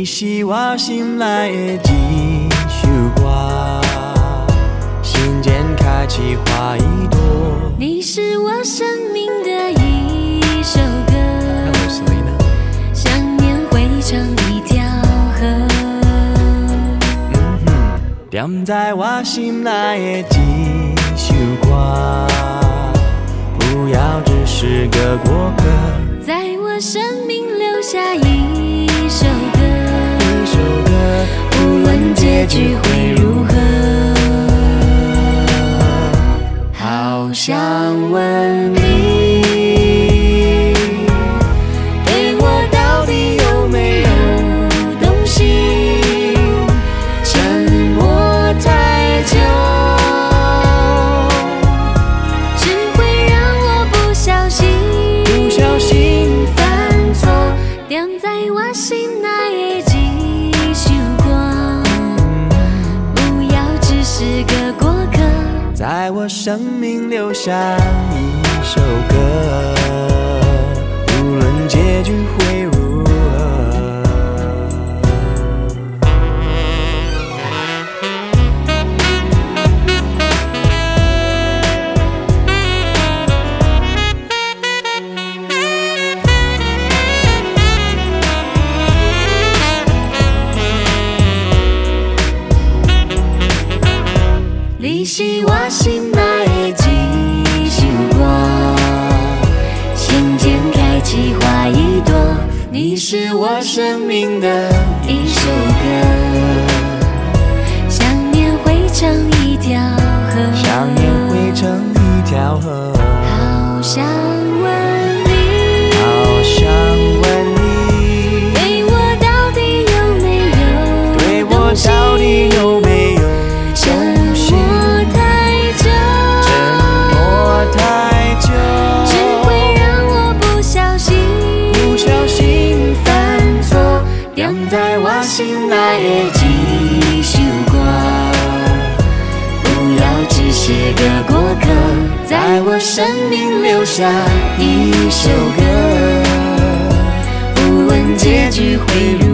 你是我心内的一首歌，心间开启花一朵。 你是我生命的一首歌，想念汇成一条河。 踮在我心内的一首歌，不要只是个过客， 在我生命留下一首歌，无论结局会如何。好想问你，对我到底有没有动心？沉默太久，只会让我不小心犯错，踮在我心内的一首歌，不要只是个过客， 在我生命留下一首歌，无论结局会如何。 你是我心内的一首歌，心间开启花一朵。你是我生命的一首歌，想念汇成一条河，好想问你，对我到底有没有动心？在我心内的一首歌，不要只是个过客，在我生命留下一首歌，无论结局会如何。